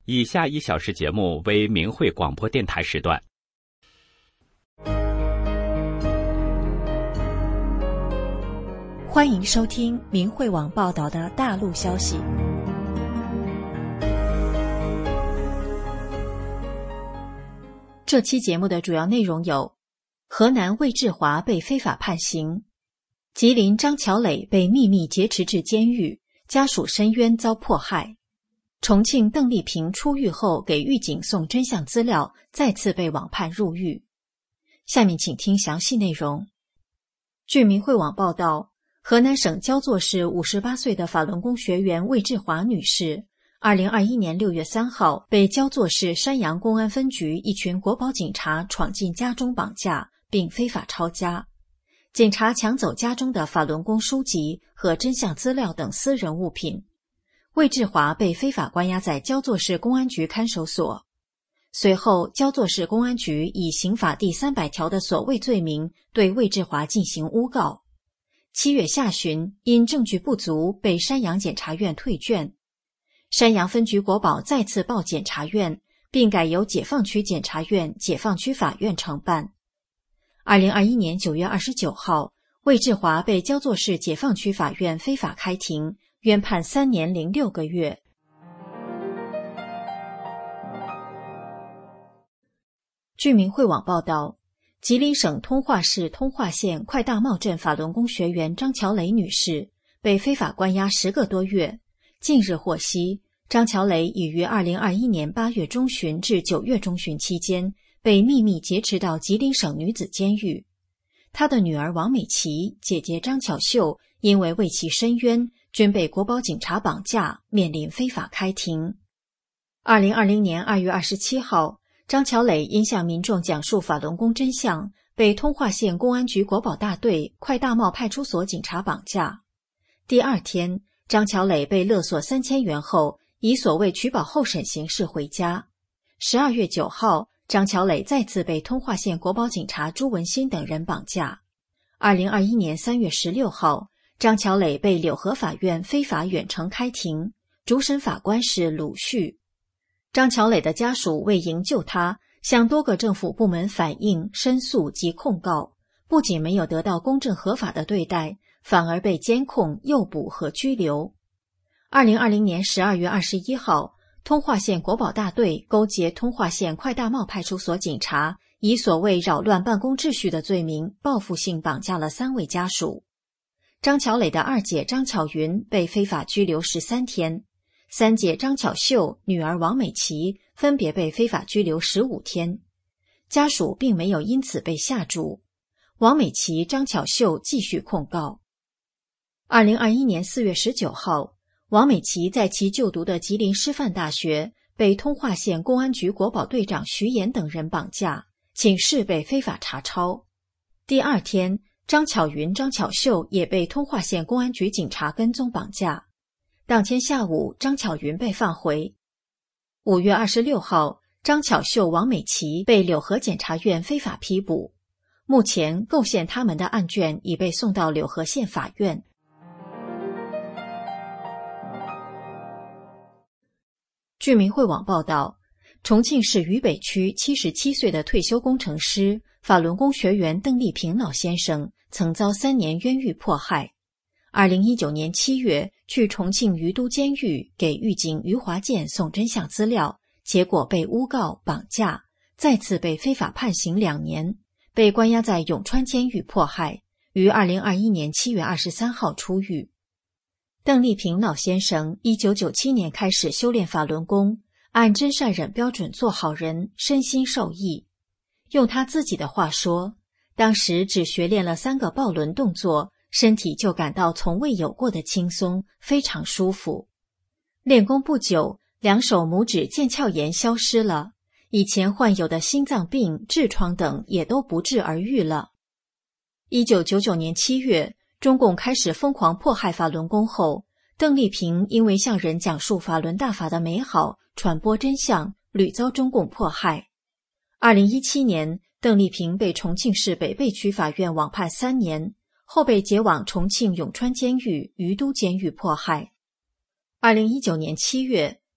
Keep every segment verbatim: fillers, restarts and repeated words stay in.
以下一小时节目为明慧广播电台时段。 欢迎收听明慧网报道的大陆消息。这期节目的主要内容有：河南魏志华被非法判刑，吉林张巧磊被秘密劫持至监狱，家属申冤遭迫害，重庆邓丽萍出狱后给狱警送真相资料，再次被网判入狱。下面请听详细内容。据明慧网报道，河南省焦作市五十八岁的法轮功学员魏志华女士，二零二一年六月三号被焦作市山阳公安分局一群国保警察闯进家中绑架，并非法抄家。警察抢走家中的法轮功书籍和真相资料等私人物品。魏志华被非法关押在焦作市公安局看守所。随后，焦作市公安局以刑法第三百条的所谓罪名对魏志华进行诬告。七月下旬，因证据不足，被山阳检察院退卷。山阳分局国保再次报检察院，并改由解放区检察院、解放区法院承办。二零二一年九月二十九号，魏志华被焦作市解放区法院非法开庭，冤判三年零六个月。据明慧网报道，吉林省通化市通化县快大茂镇法轮功学员张巧磊女士被非法关押十个多月。近日获悉，张巧磊已于二零二一年八月中旬至九月中旬期间被秘密劫持到吉林省女子监狱。她的女儿王美琪、姐姐张巧秀因为为其申冤，均被国保警察绑架，面临非法开庭。二零二零年二月二十七号，张巧磊因向民众讲述法轮功真相，被通化县公安局国保大队快大茂派出所警察绑架。第二天，张巧磊被勒索三千元后，以所谓取保候审形式回家。十二月九号，张巧磊再次被通化县国保警察朱文新等人绑架。二零二一年三月十六号，张巧磊被柳河法院非法远程开庭，主审法官是鲁旭。张巧磊的家属为营救他，向多个政府部门反映、申诉及控告，不仅没有得到公正合法的对待，反而被监控、诱捕和拘留。二零二零年十二月二十一号，通化县国保大队勾结通化县快大茂派出所警察，以所谓扰乱办公秩序的罪名，报复性绑架了三位家属。张巧磊的二姐张巧云被非法拘留十三天，三姐张巧秀、女儿王美琪分别被非法拘留十五天。家属并没有因此被下逐。王美琪、张巧秀继续控告。二零二一年四月十九号，王美琪在其就读的吉林师范大学被通化县公安局国保队长徐岩等人绑架，寝室被非法查抄。第二天，张巧云、张巧秀也被通化县公安局警察跟踪绑架。当天下午，张巧云被放回。五月二十六号，张巧秀、王美琪被柳河检察院非法批捕。目前，构陷他们的案卷已被送到柳河县法院。据明慧网报道，重庆市渝北区七十七岁的退休工程师、法轮功学员邓丽萍老先生曾遭三年冤狱迫害。二零一九年七月，去重庆渝都监狱给狱警余华建送真相资料，结果被诬告、绑架，再次被非法判刑两年，被关押在永川监狱迫害，于二零二一年七月二十三号出狱。邓丽萍老先生一九九七年开始修炼法轮功，按真善忍标准做好人，身心受益。用他自己的话说，当时只学练了三个抱轮动作，身体就感到从未有过的轻松，非常舒服。练功不久，两手拇指腱鞘炎消失了，以前患有的心脏病、痔疮等也都不治而愈了。一九九九年七月，中共开始疯狂迫害法轮功后，邓丽萍因为向人讲述法轮大法的美好，传播真相，屡遭中共迫害。二零一七年，邓丽萍被重庆市北碚区法院网判三年，后被解往重庆永川监狱、渝都监狱迫害。二零一九年七月，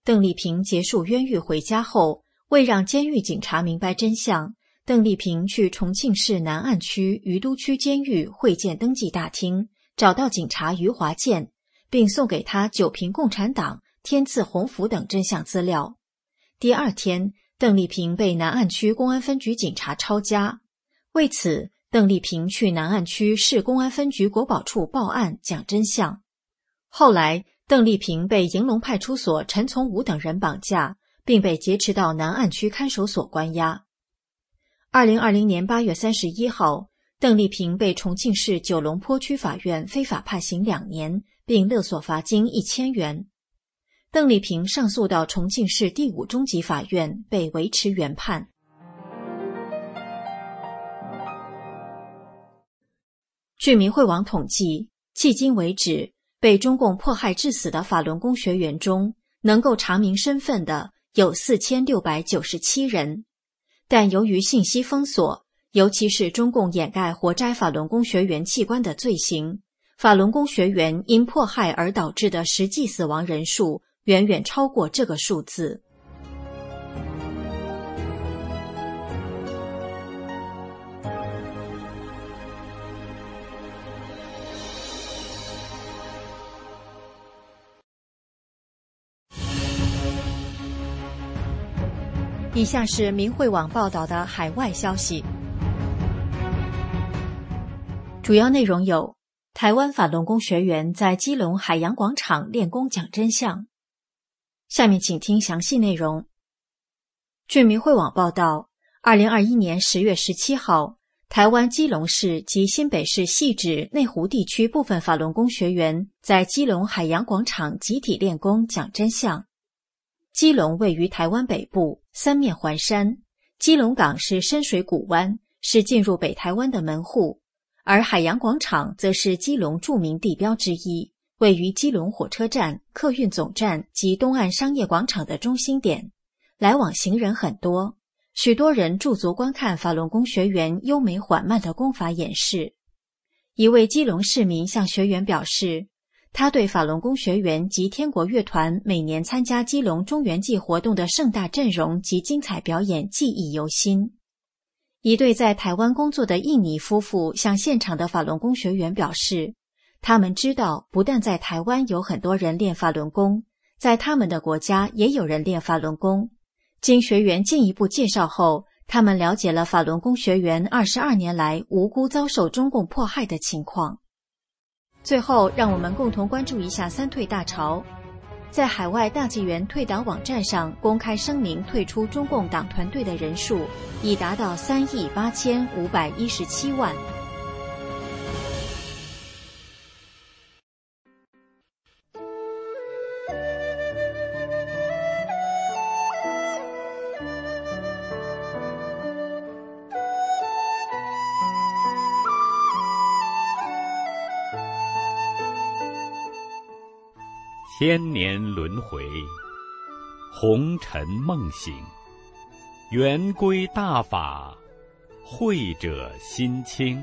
邓丽萍结束冤狱回家后，为让监狱警察明白真相，邓丽萍去重庆市南岸区于都区监狱会见登记大厅，找到警察余华建，并送给他九评共产党、天赐鸿福等真相资料。第二天，邓丽萍被南岸区公安分局警察抄家，为此，邓丽萍去南岸区市公安分局国保处报案讲真相。后来，邓丽萍被迎龙派出所陈从武等人绑架，并被劫持到南岸区看守所关押。二零二零年八月三十一号，邓丽萍被重庆市九龙坡区法院非法判刑两年，并勒索罚金一千元。邓丽萍上诉到重庆市第五中级法院，被维持原判。据明慧网统计，迄今为止，被中共迫害致死的法轮功学员中，能够查明身份的有四千六百九十七人。但由于信息封锁，尤其是中共掩盖活摘法轮功学员器官的罪行，法轮功学员因迫害而导致的实际死亡人数远远超过这个数字。以下是明慧网报道的海外消息，主要内容有：台湾法轮功学员在基隆海洋广场练功讲真相。下面请听详细内容。据明慧网报道，二零二一年十月十七号，台湾基隆市及新北市汐止内湖地区部分法轮功学员在基隆海洋广场集体练功讲真相。基隆位于台湾北部，三面环山，基隆港是深水谷湾，是进入北台湾的门户，而海洋广场则是基隆著名地标之一，位于基隆火车站、客运总站及东岸商业广场的中心点，来往行人很多，许多人驻足观看法轮功学员优美缓慢的功法演示。一位基隆市民向学员表示，他对法轮功学员及天国乐团每年参加基隆中元祭活动的盛大阵容及精彩表演记忆犹新。一对在台湾工作的印尼夫妇向现场的法轮功学员表示，他们知道不但在台湾有很多人练法轮功，在他们的国家也有人练法轮功。经学员进一步介绍后，他们了解了法轮功学员二十二年来无辜遭受中共迫害的情况。最后，让我们共同关注一下三退大潮。在海外大纪元退党网站上公开声明退出中共党团队的人数已达到三亿八千五百一十七万。 千年轮回，红尘梦醒，圆规大法，慧者心清。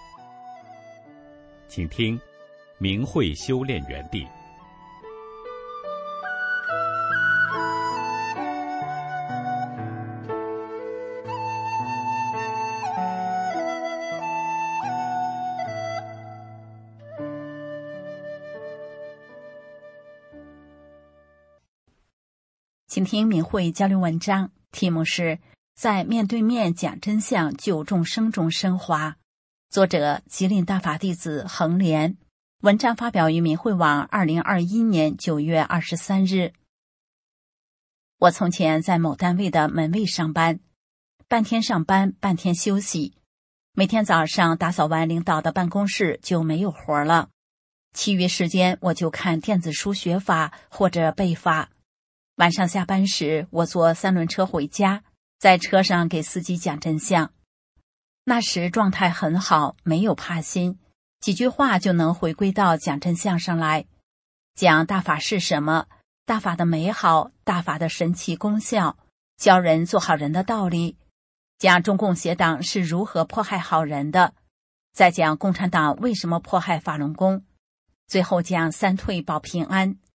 请听明慧修炼园地。 请听明慧交流文章，题目是在面对面讲真相救众生中升华，作者吉林大法弟子恒莲，文章发表于明慧网二零二一年九月二十三日。我从前在某单位的门卫上班，半天上班半天休息，每天早上打扫完领导的办公室就没有活了，其余时间我就看电子书学法或者背法。晚上下班时，我坐三轮车回家，在车上给司机讲真相。那时状态很好，没有怕心，几句话就能回归到讲真相上来，讲大法是什么，大法的美好，大法的神奇功效，教人做好人的道理，讲中共邪党是如何迫害好人的，再讲共产党为什么迫害法轮功，最后讲三退保平安。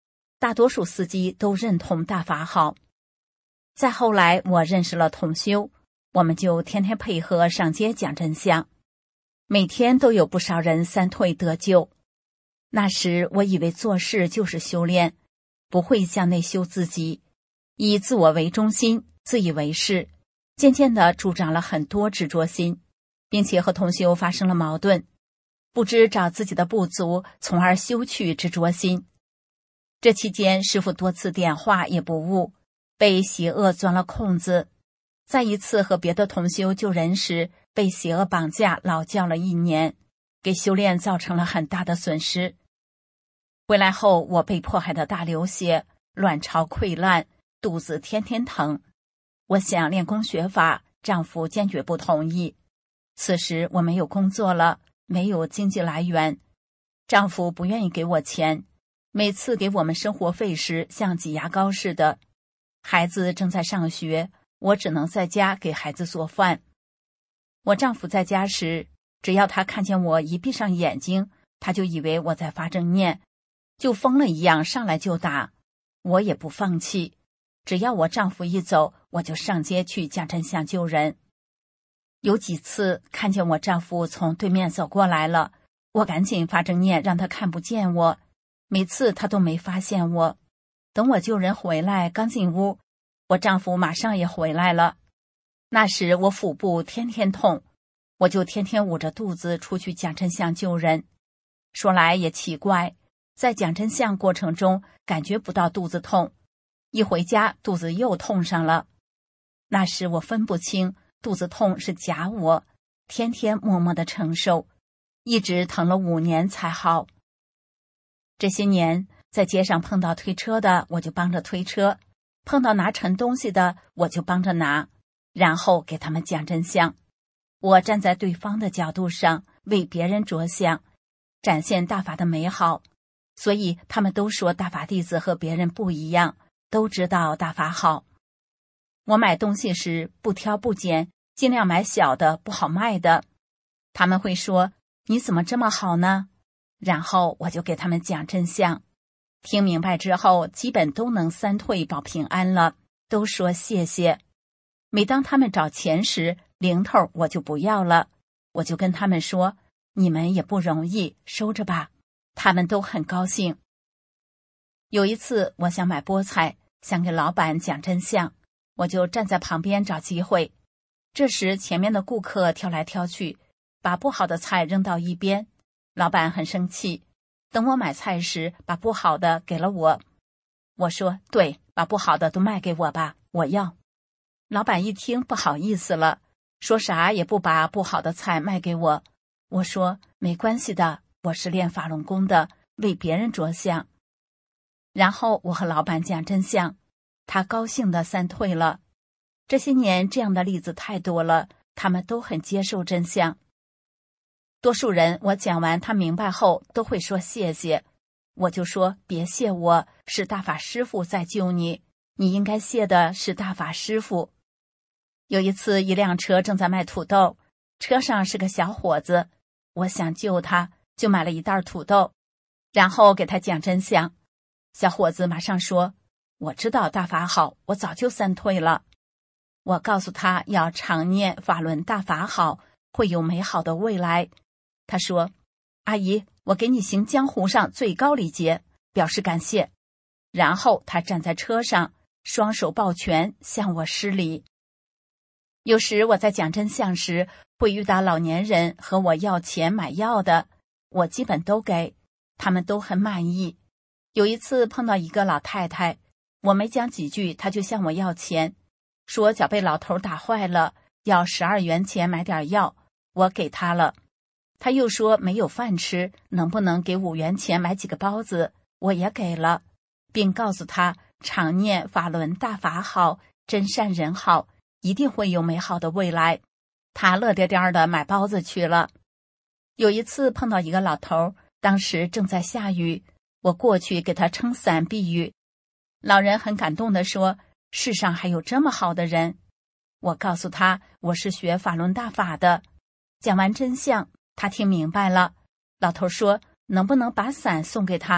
大多数司机都认同大法好。再后来我认识了同修，我们就天天配合上街讲真相，每天都有不少人三退得救。那时我以为做事就是修炼，不会向内修自己，以自我为中心，自以为是，渐渐地助长了很多执着心，并且和同修发生了矛盾，不知找自己的不足，从而修去执着心。这期间师父多次点化也不悟，被邪恶钻了空子。再一次和别的同修救人时，被邪恶绑架劳教了一年，给修炼造成了很大的损失。回来后我被迫害得大流血，卵巢溃烂，肚子天天疼。我想练功学法，丈夫坚决不同意。此时我没有工作了，没有经济来源，丈夫不愿意给我钱，每次给我们生活费时像挤牙膏似的。孩子正在上学，我只能在家给孩子做饭。我丈夫在家时，只要他看见我一闭上眼睛，他就以为我在发正念，就疯了一样上来就打。我也不放弃，只要我丈夫一走，我就上街去讲真相救人。有几次看见我丈夫从对面走过来了，我赶紧发正念让他看不见我，每次他都没发现我。等我救人回来刚进屋，我丈夫马上也回来了。那时我腹部天天痛，我就天天捂着肚子出去讲真相救人。说来也奇怪，在讲真相过程中感觉不到肚子痛，一回家肚子又痛上了。那时我分不清肚子痛是假我，天天默默地承受，一直疼了五年才好。这些年在街上碰到推车的，我就帮着推车，碰到拿沉东西的，我就帮着拿，然后给他们讲真相。我站在对方的角度上，为别人着想，展现大法的美好，所以他们都说大法弟子和别人不一样，都知道大法好。我买东西时不挑不拣，尽量买小的不好卖的。他们会说，你怎么这么好呢？然后我就给他们讲真相。听明白之后，基本都能三退保平安了，都说谢谢。每当他们找钱时，零头我就不要了，我就跟他们说，你们也不容易，收着吧。他们都很高兴。有一次我想买菠菜，想给老板讲真相，我就站在旁边找机会。这时前面的顾客挑来挑去，把不好的菜扔到一边，老板很生气。等我买菜时，把不好的给了我。我说，对，把不好的都卖给我吧，我要。老板一听不好意思了，说啥也不把不好的菜卖给我。我说，没关系的，我是练法轮功的，为别人着想。然后我和老板讲真相，他高兴地三退了。这些年这样的例子太多了，他们都很接受真相。多数人我讲完他明白后都会说谢谢，我就说别谢我，是大法师父在救你，你应该谢的是大法师父。有一次一辆车正在卖土豆，车上是个小伙子，我想救他，就买了一袋土豆，然后给他讲真相。小伙子马上说，我知道大法好，我早就三退了。我告诉他要常念法轮大法好，会有美好的未来。他说，阿姨，我给你行江湖上最高礼节，表示感谢。然后他站在车上，双手抱拳向我施礼。有时我在讲真相时，会遇到老年人和我要钱买药的，我基本都给，他们都很满意。有一次碰到一个老太太，我没讲几句，她就向我要钱，说脚被老头打坏了，要十二元钱买点药，我给她了。他又说没有饭吃，能不能给五元钱买几个包子，我也给了，并告诉他常念法轮大法好，真善人好，一定会有美好的未来。他乐颠颠的买包子去了。有一次碰到一个老头，当时正在下雨，我过去给他撑伞避雨。老人很感动地说，世上还有这么好的人。我告诉他我是学法轮大法的。讲完真相，他听明白了。老头说，能不能把伞送给他？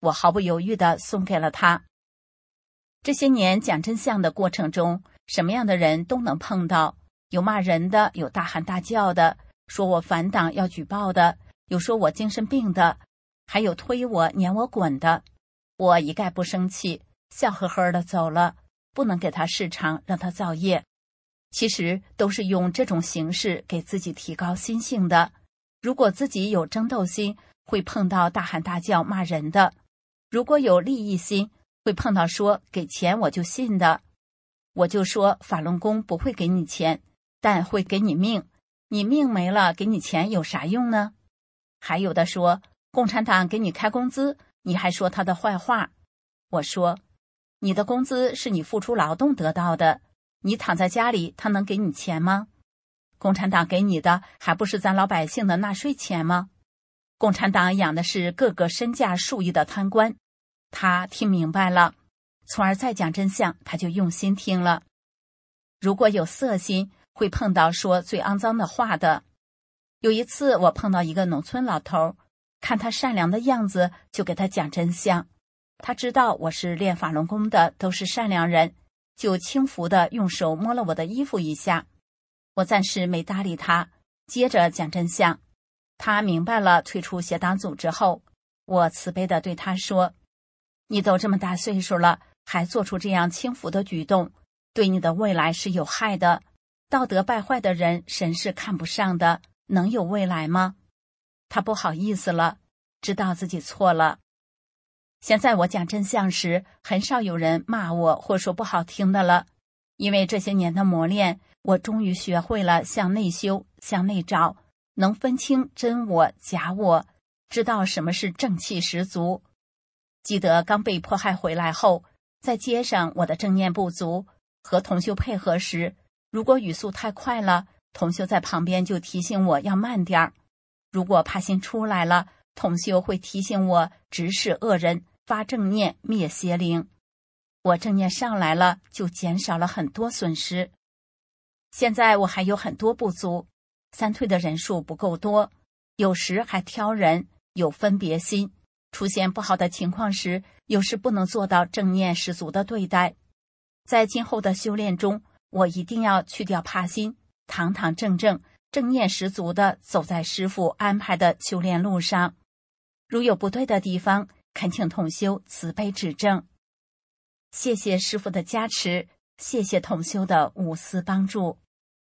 我毫不犹豫地送给了他。这些年讲真相的过程中，什么样的人都能碰到，有骂人的，有大喊大叫的，说我反党要举报的，有说我精神病的，还有推我撵我滚的。我一概不生气，笑呵呵地走了，不能给他市场，让他造业。其实都是用这种形式给自己提高心性的。如果自己有争斗心，会碰到大喊大叫骂人的；如果有利益心，会碰到说给钱我就信的。我就说法轮功不会给你钱，但会给你命，你命没了，给你钱有啥用呢？还有的说共产党给你开工资，你还说他的坏话。我说你的工资是你付出劳动得到的，你躺在家里他能给你钱吗？共产党给你的还不是咱老百姓的纳税钱吗？共产党养的是各个身价数亿的贪官。他听明白了，从而再讲真相，他就用心听了。如果有色心，会碰到说最肮脏的话的。有一次我碰到一个农村老头，看他善良的样子，就给他讲真相。他知道我是练法轮功的，都是善良人，就轻浮地用手摸了我的衣服一下。我暂时没搭理他，接着讲真相。他明白了退出邪党组织后，我慈悲地对他说，你都这么大岁数了，还做出这样轻浮的举动，对你的未来是有害的。道德败坏的人，神是看不上的，能有未来吗？他不好意思了，知道自己错了。现在我讲真相时，很少有人骂我或说不好听的了，因为这些年的磨练，我终于学会了向内修，向内找，能分清真我假我，知道什么是正气十足。记得刚被迫害回来后，在街上我的正念不足，和同修配合时，如果语速太快了，同修在旁边就提醒我要慢点儿；如果怕心出来了，同修会提醒我直视恶人，发正念，灭邪灵。我正念上来了，就减少了很多损失。现在我还有很多不足，三退的人数不够多，有时还挑人，有分别心，出现不好的情况时，有时不能做到正念十足的对待。在今后的修炼中，我一定要去掉怕心，堂堂正正，正念十足地走在师父安排的修炼路上。如有不对的地方，恳请同修慈悲指正。谢谢师父的加持，谢谢同修的无私帮助。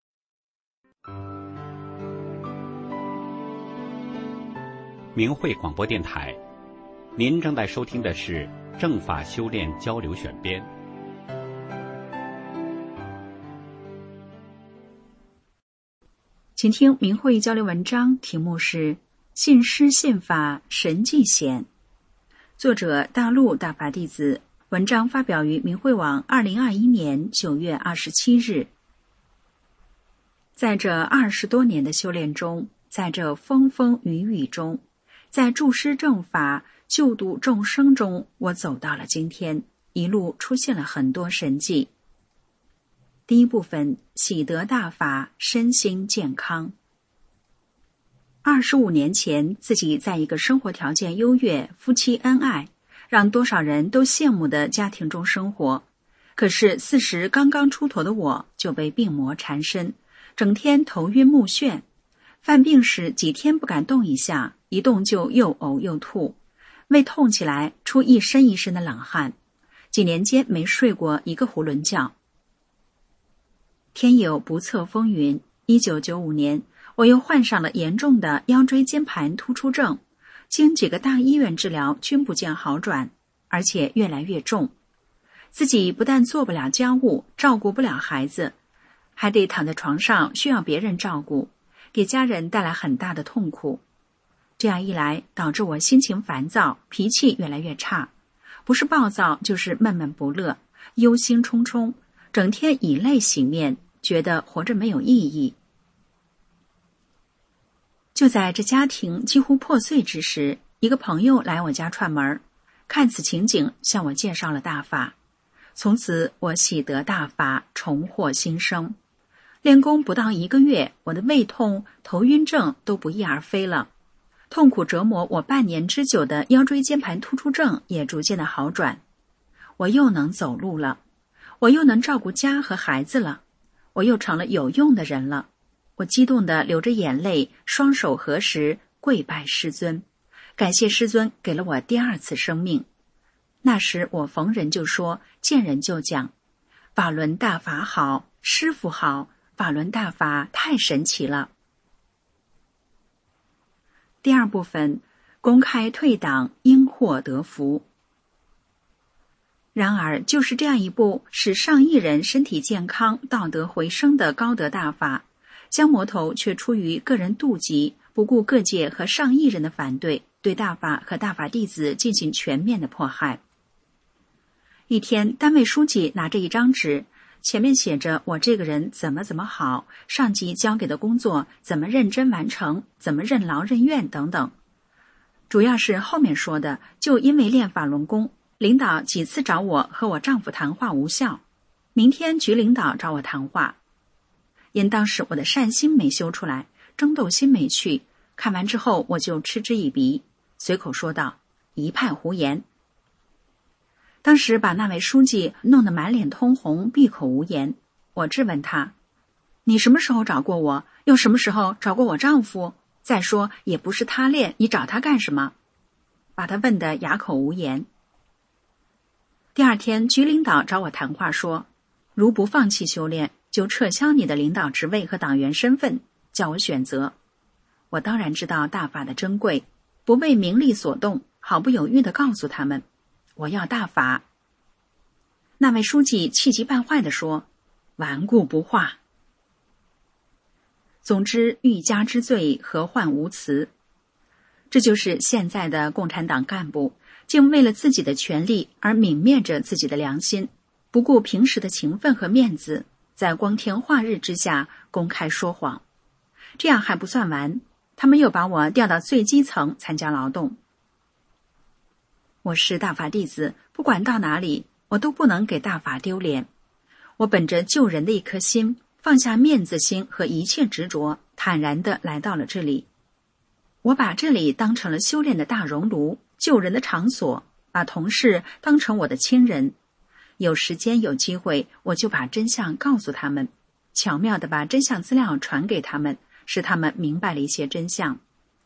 明慧广播电台，您正在收听的是正法修炼交流选编。 请听明慧交流文章，题目是信师信法神迹显，作者大陆大法弟子，文章发表于明慧网二零二一年九月二十七日。在这二十多年的修炼中，在这风风雨雨中，在助师正法救度众生中，我走到了今天，一路出现了很多神迹。第一部分，喜得大法，身心健康。二十五年前，自己在一个生活条件优越、夫妻恩爱，让多少人都羡慕的家庭中生活。可是四十刚刚出头的我，就被病魔缠身，整天头晕目眩。犯病时几天不敢动一下，一动就又呕又吐，胃痛起来出一身一身的冷汗，几年间没睡过一个囫囵觉。天有不测风云，一九九五年，我又患上了严重的腰椎间盘突出症，经几个大医院治疗均不见好转，而且越来越重。自己不但做不了家务，照顾不了孩子，还得躺在床上需要别人照顾，给家人带来很大的痛苦。这样一来，导致我心情烦躁，脾气越来越差，不是暴躁就是闷闷不乐，忧心忡忡，整天以泪洗面，觉得活着没有意义。就在这家庭几乎破碎之时，一个朋友来我家串门，看此情景，向我介绍了大法。从此我喜得大法，重获新生。练功不到一个月，我的胃痛、头晕症都不翼而飞了。 痛苦折磨我半年之久的腰椎间盘突出症也逐渐的好转。我又能走路了，我又能照顾家和孩子了，我又成了有用的人了。我激动地流着眼泪，双手合十，跪拜师尊，感谢师尊给了我第二次生命。那时我逢人就说，见人就讲，法轮大法好，师父好，法轮大法太神奇了。第二部分，公开退党，因祸得福。然而，就是这样一部使上亿人身体健康、道德回升的高德大法，江魔头却出于个人妒忌，不顾各界和上亿人的反对，对大法和大法弟子进行全面的迫害。一天，单位书记拿着一张纸，前面写着我这个人怎么怎么好，上级交给的工作怎么认真完成，怎么任劳任怨等等。主要是后面说的，就因为练法轮功，领导几次找我和我丈夫谈话无效，明天局领导找我谈话。因当时我的善心没修出来，争斗心没去，看完之后我就嗤之以鼻，随口说道，一派胡言。当时把那位书记弄得满脸通红，闭口无言。我质问他，你什么时候找过我？又什么时候找过我丈夫？再说也不是他练，你找他干什么？把他问得哑口无言。第二天，局领导找我谈话说，如不放弃修炼，就撤销你的领导职位和党员身份，叫我选择。我当然知道大法的珍贵，不为名利所动，毫不犹豫地告诉他们，我要大法。那位书记气急败坏地说，顽固不化。总之，欲加之罪，何患无辞。这就是现在的共产党干部，竟为了自己的权利而泯灭着自己的良心，不顾平时的情分和面子，在光天化日之下公开说谎。这样还不算完，他们又把我调到最基层参加劳动。我是大法弟子，不管到哪里，我都不能给大法丢脸。我本着救人的一颗心，放下面子心和一切执着，坦然地来到了这里。我把这里当成了修炼的大熔炉，救人的场所，把同事当成我的亲人。有时间有机会，我就把真相告诉他们，巧妙地把真相资料传给他们，使他们明白了一些真相。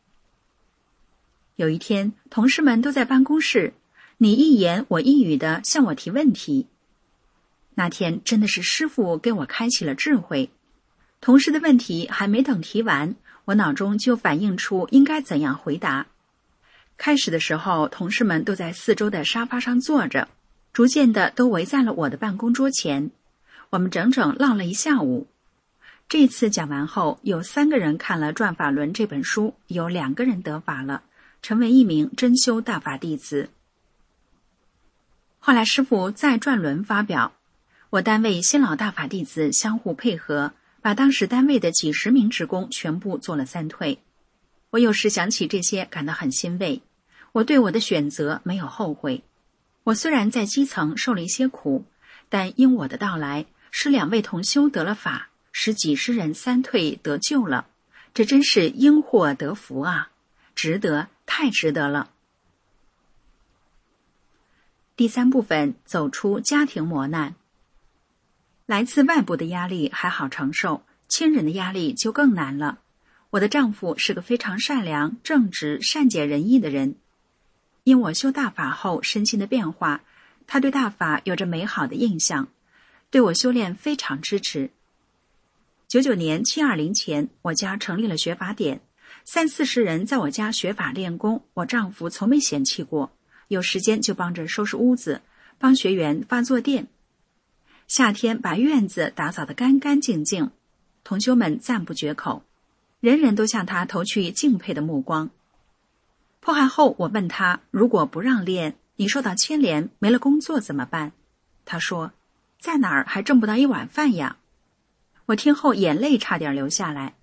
有一天，同事们都在办公室，你一言我一语地向我提问题。那天真的是师父给我开启了智慧，同事的问题还没等提完，我脑中就反映出应该怎样回答。开始的时候，同事们都在四周的沙发上坐着，逐渐的都围在了我的办公桌前。我们整整唠了一下午。这次讲完后，有三个人看了《转法轮》这本书，有两个人得法了，成为一名真修大法弟子。后来师父在转轮发表，我单位新老大法弟子相互配合，把当时单位的几十名职工全部做了三退。我有时想起这些，感到很欣慰。我对我的选择没有后悔。我虽然在基层受了一些苦，但因我的到来，使两位同修得了法，使几十人三退得救了。这真是因祸得福啊，值得，太值得了。第三部分，走出家庭磨难。来自外部的压力还好承受，亲人的压力就更难了。我的丈夫是个非常善良、正直、善解人意的人。因我修大法后身心的变化，他对大法有着美好的印象，对我修炼非常支持。九九年七二零前，我家成立了学法点，三四十人在我家学法练功，我丈夫从没嫌弃过，有时间就帮着收拾屋子，帮学员发坐垫。夏天把院子打扫得干干净净，同修们赞不绝口，人人都向他投去敬佩的目光。迫害后，我问他，如果不让练，你受到牵连，没了工作怎么办？他说，在哪儿还挣不到一碗饭呀。我听后眼泪差点流下来。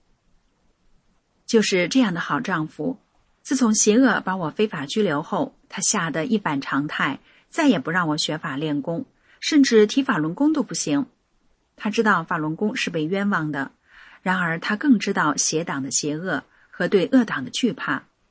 就是这样的好丈夫，自从邪恶把我非法拘留后，他吓得一反常态，再也不让我学法练功，甚至提法轮功都不行。他知道法轮功是被冤枉的，然而他更知道邪党的邪恶和对恶党的惧怕，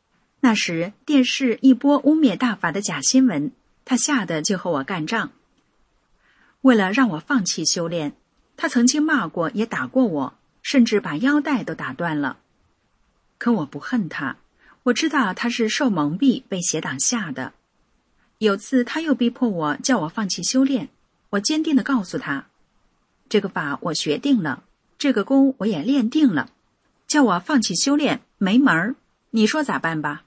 那时电视一播污蔑大法的假新闻，他吓得就和我干仗。为了让我放弃修炼，他曾经骂过也打过我，甚至把腰带都打断了。可我不恨他，我知道他是受蒙蔽被邪党吓的。有次他又逼迫我叫我放弃修炼，我坚定地告诉他，这个法我学定了，这个功我也练定了，叫我放弃修炼没门儿，你说咋办吧？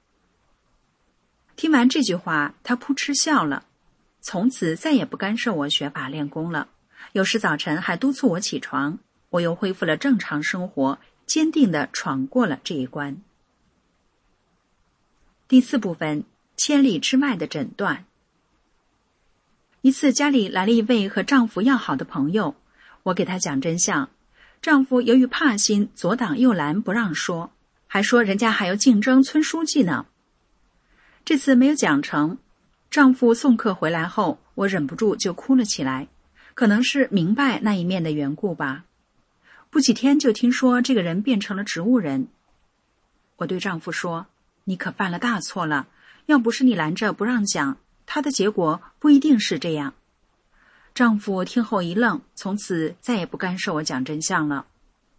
听完这句话，他扑哧笑了，从此再也不干涉我学法练功了。有时早晨还督促我起床，我又恢复了正常生活，坚定地闯过了这一关。第四部分，千里之外的诊断。一次家里来了一位和丈夫要好的朋友，我给他讲真相，丈夫由于怕心，左挡右拦不让说，还说人家还要竞争村书记呢。这次没有讲成，丈夫送客回来后，我忍不住就哭了起来，可能是明白那一面的缘故吧。不几天就听说这个人变成了植物人。我对丈夫说，你可犯了大错了，要不是你拦着不让讲，他的结果不一定是这样。丈夫听后一愣，从此再也不干涉我讲真相了。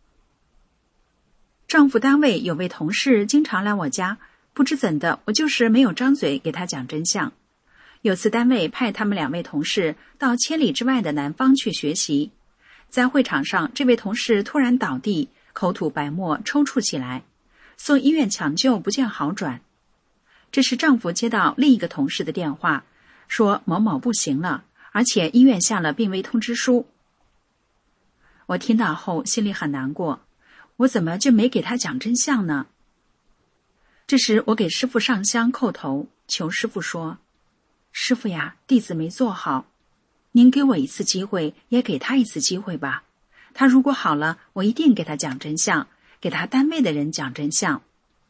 丈夫单位有位同事经常来我家，不知怎的，我就是没有张嘴给他讲真相。有次单位派他们两位同事到千里之外的南方去学习，在会场上，这位同事突然倒地，口吐白沫，抽搐起来，送医院抢救不见好转。这时丈夫接到另一个同事的电话，说某某不行了，而且医院下了病危通知书。我听到后心里很难过，我怎么就没给他讲真相呢？这时我给师父上香叩头，求师父说，师父呀，弟子没做好，您给我一次机会，也给他一次机会吧。他如果好了，我一定给他讲真相，给他单位的人讲真相。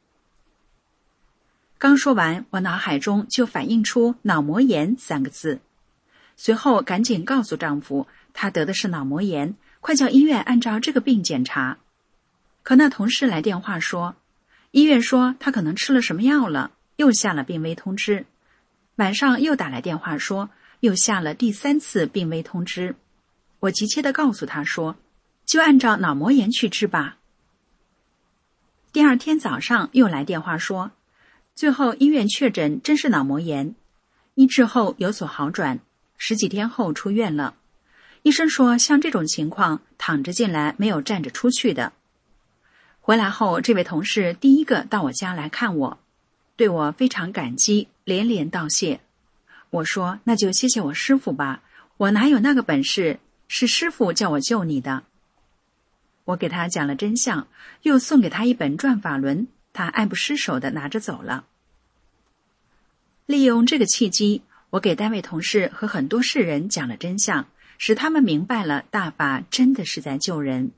刚说完，我脑海中就反映出脑膜炎三个字，随后赶紧告诉丈夫，他得的是脑膜炎，快叫医院按照这个病检查。可那同事来电话说，医院说他可能吃了什么药了，又下了病危通知。晚上又打来电话说，又下了第三次病危通知。我急切地告诉他说，就按照脑膜炎去治吧。第二天早上又来电话说，最后医院确诊真是脑膜炎，医治后有所好转，十几天后出院了。医生说，像这种情况，躺着进来没有站着出去的。回来后，这位同事第一个到我家来看我，对我非常感激，连连道谢。我说，那就谢谢我师父吧，我哪有那个本事，是师父叫我救你的。我给他讲了真相，又送给他一本转法轮，他爱不释手地拿着走了。利用这个契机，我给单位同事和很多世人讲了真相，使他们明白了大法真的是在救人。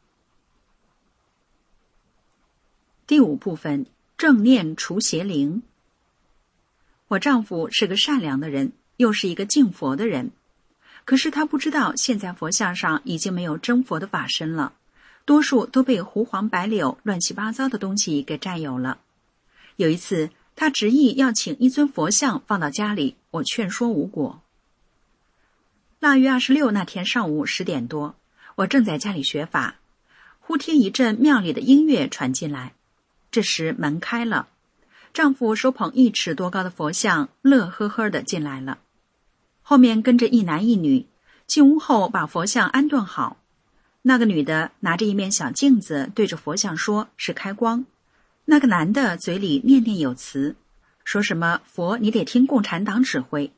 第五部分，正念除邪灵。我丈夫是个善良的人，又是一个敬佛的人，可是他不知道现在佛像上已经没有真佛的法身了，多数都被胡黄白柳乱七八糟的东西给占有了。有一次他执意要请一尊佛像放到家里，我劝说无果。腊月二十六那天上午十点多，我正在家里学法，忽听一阵庙里的音乐传进来。这时门开了，丈夫手捧一尺多高的佛像，乐呵呵地进来了。后面跟着一男一女，进屋后把佛像安顿好。那个女的拿着一面小镜子对着佛像说是开光，那个男的嘴里念念有词，说什么佛你得听共产党指挥。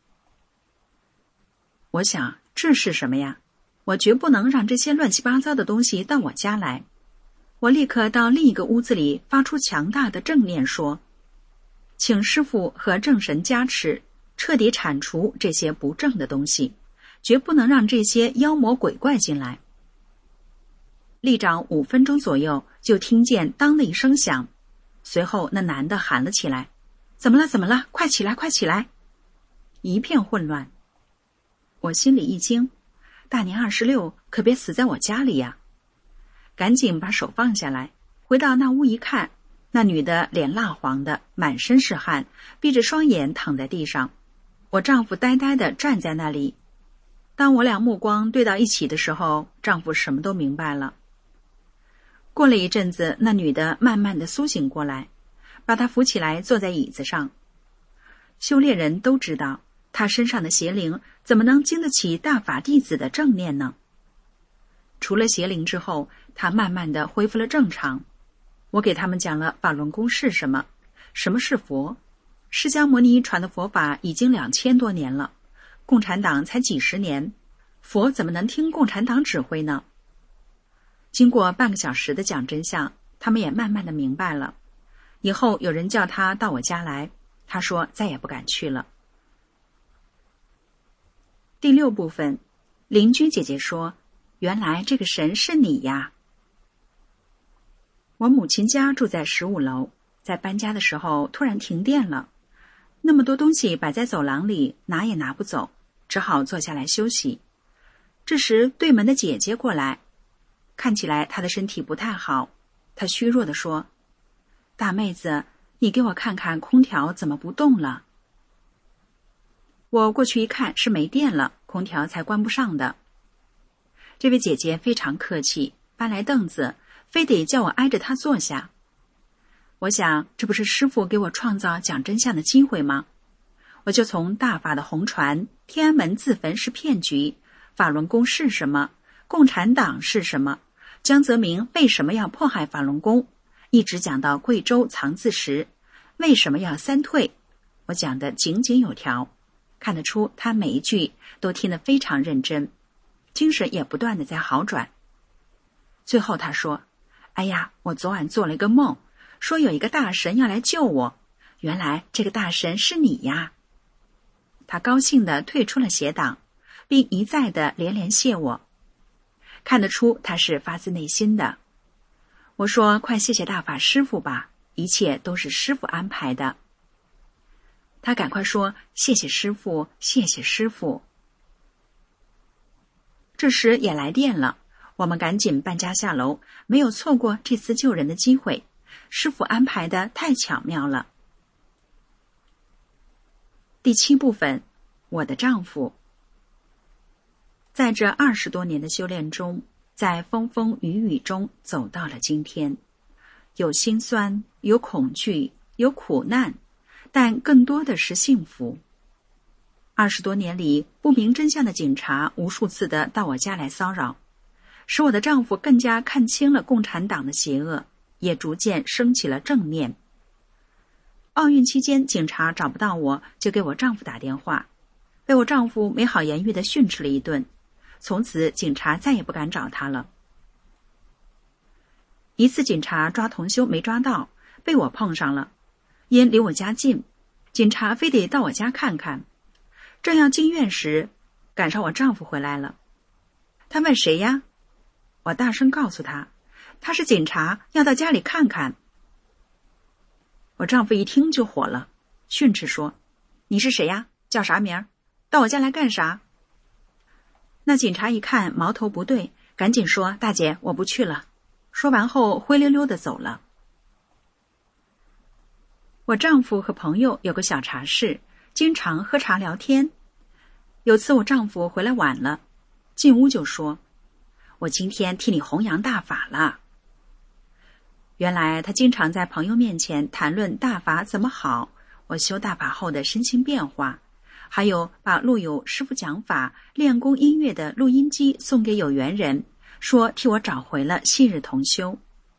我想这是什么呀？我绝不能让这些乱七八糟的东西到我家来。我立刻到另一个屋子里发出强大的正念说，请师父和正神加持，彻底铲除这些不正的东西，绝不能让这些妖魔鬼怪进来。立掌五分钟左右，就听见当的一声响，随后那男的喊了起来，怎么了怎么了，快起来快起来。一片混乱。我心里一惊，大年二十六可别死在我家里呀。赶紧把手放下来，回到那屋一看， 那女的脸蜡黄的，满身是汗，闭着双眼躺在地上。我丈夫呆呆地站在那里。当我俩目光对到一起的时候，丈夫什么都明白了。过了一阵子，那女的慢慢地苏醒过来，把她扶起来坐在椅子上。修炼人都知道，她身上的邪灵怎么能经得起大法弟子的正念呢？除了邪灵之后，她慢慢地恢复了正常。我给他们讲了法轮功是什么，什么是佛。释迦牟尼传的佛法已经两千多年了，共产党才几十年，佛怎么能听共产党指挥呢？经过半个小时的讲真相，他们也慢慢的明白了。以后有人叫他到我家来，他说再也不敢去了。第六部分，邻居姐姐说，原来这个神是你呀。我母亲家住在十五楼，在搬家的时候突然停电了，那么多东西摆在走廊里，拿也拿不走，只好坐下来休息。这时对门的姐姐过来，看起来她的身体不太好，她虚弱地说，大妹子，你给我看看空调怎么不动了。我过去一看，是没电了，空调才关不上的。这位姐姐非常客气，搬来凳子，非得叫我挨着她坐下。我想，这不是师父给我创造讲真相的机会吗？我就从大法的红传、天安门自焚是骗局、法轮功是什么、共产党是什么、江泽民为什么要迫害法轮功，一直讲到贵州藏字石，为什么要三退，我讲得井井有条，看得出他每一句都听得非常认真，精神也不断地在好转。最后他说，哎呀，我昨晚做了一个梦，说有一个大神要来救我，原来这个大神是你呀。他高兴地退出了邪党，并一再地连连谢我，看得出他是发自内心的。我说，快谢谢大法师父吧，一切都是师父安排的。他赶快说，谢谢师父，谢谢师父。这时也来电了，我们赶紧搬家下楼，没有错过这次救人的机会，师父安排的太巧妙了。第七部分，我的丈夫。在这二十多年的修炼中，在风风雨雨中走到了今天，有心酸，有恐惧，有苦难，但更多的是幸福。二十多年里，不明真相的警察无数次的到我家来骚扰，使我的丈夫更加看清了共产党的邪恶，也逐渐升起了正念。奥运期间，警察找不到我，就给我丈夫打电话，被我丈夫没好言语地训斥了一顿，从此警察再也不敢找他了。一次警察抓同修没抓到，被我碰上了，因离我家近，警察非得到我家看看。正要进院时，赶上我丈夫回来了。他问谁呀？我大声告诉他，他是警察，要到家里看看。我丈夫一听就火了，训斥说，你是谁呀？叫啥名？到我家来干啥？那警察一看矛头不对，赶紧说，大姐，我不去了。说完后灰溜溜地走了。我丈夫和朋友有个小茶室，经常喝茶聊天。有次我丈夫回来晚了，进屋就说，我今天替你弘扬大法了。原来他经常在朋友面前谈论大法怎么好，我修大法后的身心变化，还有把录有师父讲法练功音乐的录音机送给有缘人，说替我找回了昔日同修。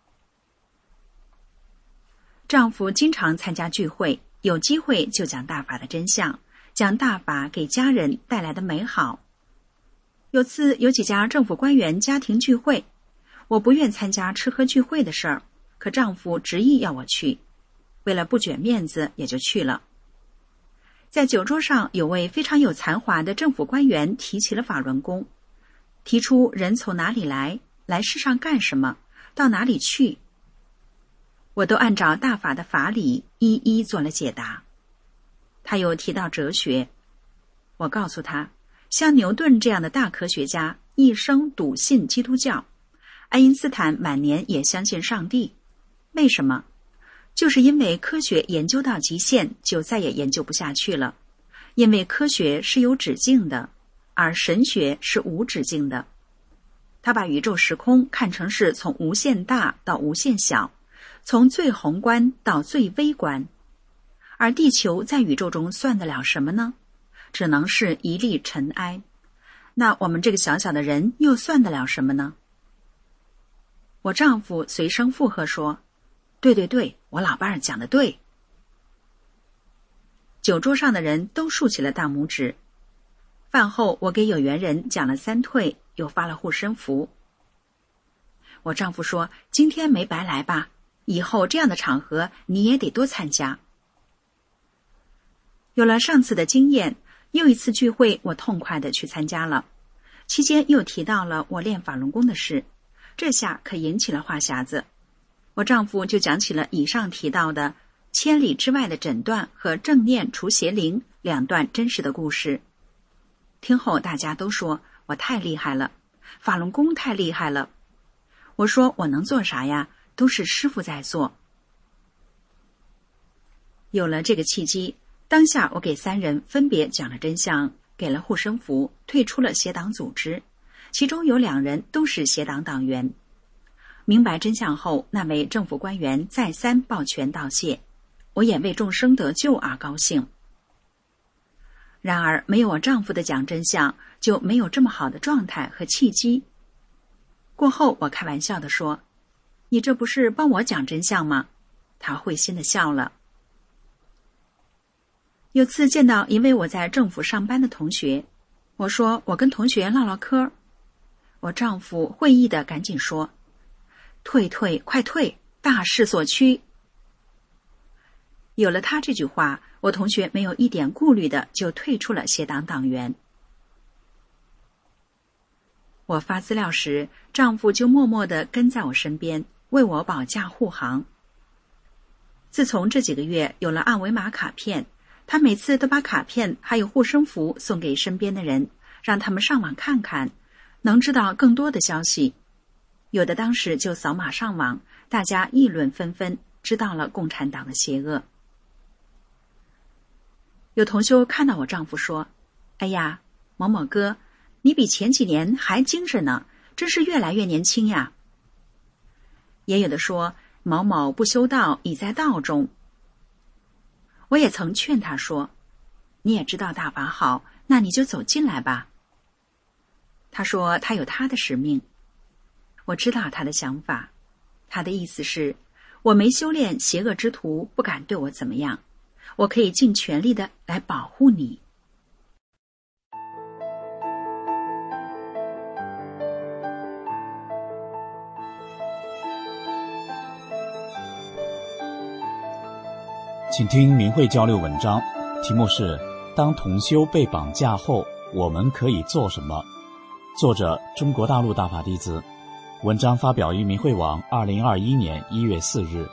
丈夫经常参加聚会，有机会就讲大法的真相，讲大法给家人带来的美好。有次有几家政府官员家庭聚会，我不愿参加吃喝聚会的事儿，可丈夫执意要我去，为了不卷面子也就去了。在酒桌上，有位非常有才华的政府官员提起了法轮功，提出人从哪里来，来世上干什么，到哪里去。我都按照大法的法理一一做了解答。他又提到哲学，我告诉他，像牛顿这样的大科学家一生笃信基督教，爱因斯坦晚年也相信上帝。为什么？ 就是因为科学研究到极限，就再也研究不下去了。因为科学是有止境的，而神学是无止境的。他把宇宙时空看成是从无限大到无限小，从最宏观到最微观。而地球在宇宙中算得了什么呢？只能是一粒尘埃。那我们这个小小的人又算得了什么呢？我丈夫随声附和说，对对对，我老伴儿讲得对。酒桌上的人都竖起了大拇指。饭后我给有缘人讲了三退，又发了护身符。我丈夫说，今天没白来吧，以后这样的场合你也得多参加。有了上次的经验，又一次聚会我痛快地去参加了。期间又提到了我练法轮功的事，这下可引起了话匣子。我丈夫就讲起了以上提到的千里之外的诊断和正念除邪灵两段真实的故事。听后大家都说我太厉害了，法轮功太厉害了。我说我能做啥呀？都是师父在做。有了这个契机，当下我给三人分别讲了真相，给了护身符，退出了邪党组织，其中有两人都是邪党党员。明白真相后，那位政府官员再三抱拳道谢，我也为众生得救而高兴。然而没有我丈夫的讲真相，就没有这么好的状态和契机。过后我开玩笑地说，你这不是帮我讲真相吗？他会心地笑了。有次见到一位我在政府上班的同学，我说我跟同学唠唠嗑，我丈夫会意地赶紧说，退退快退，大势所趋。有了他这句话，我同学没有一点顾虑的就退出了邪党党员。我发资料时，丈夫就默默地跟在我身边，为我保驾护航。自从这几个月有了二维码卡片，他每次都把卡片还有护身符送给身边的人，让他们上网看看，能知道更多的消息。有的当时就扫码上网，大家议论纷纷，知道了共产党的邪恶。有同修看到我丈夫说，哎呀，某某哥，你比前几年还精神呢，真是越来越年轻呀。也有的说，某某不修道，已在道中。我也曾劝他说，你也知道大法好，那你就走进来吧。他说他有他的使命。我知道他的想法，他的意思是，我没修炼，邪恶之徒不敢对我怎么样，我可以尽全力的来保护你。 请听明慧交流文章，题目是当同修被绑架后，我们可以做什么？作者中国大陆大法弟子，文章发表于明慧网二零二一年一月四日。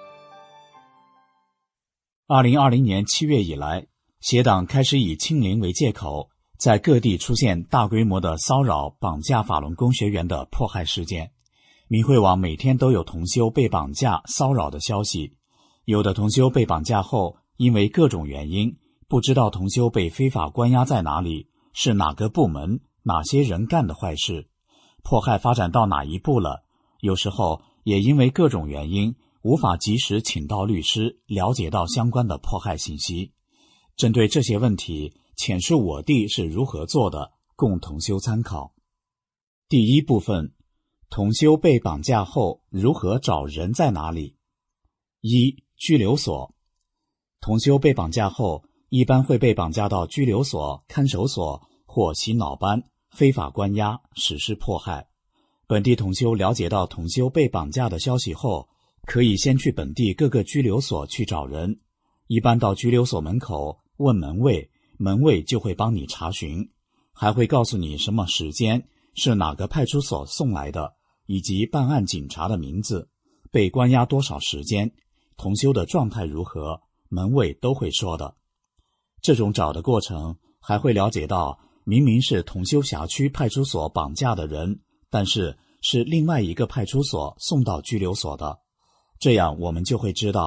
二零二零年七月以来，邪党开始以清零为借口，在各地出现大规模的骚扰、绑架法轮功学员的迫害事件。明慧网每天都有同修被绑架、骚扰的消息。有的同修被绑架后，因为各种原因，不知道同修被非法关押在哪里，是哪个部门、哪些人干的坏事，迫害发展到哪一步了。有时候也因为各种原因，无法及时请到律师，了解到相关的迫害信息。针对这些问题，浅述我弟是如何做的，供同修参考。第一部分，同修被绑架后，如何找人在哪里？一、拘留所。同修被绑架后，一般会被绑架到拘留所、看守所或洗脑班，非法关押，实施迫害。本地同修了解到同修被绑架的消息后，可以先去本地各个拘留所去找人。一般到拘留所门口问门卫，门卫就会帮你查询，还会告诉你什么时间，是哪个派出所送来的，以及办案警察的名字，被关押多少时间，同修的状态如何，门卫都会说的。这种找的过程还会了解到，明明是同修辖区派出所绑架的人，但是是另外一个派出所送到拘留所的。这样我们就会知道，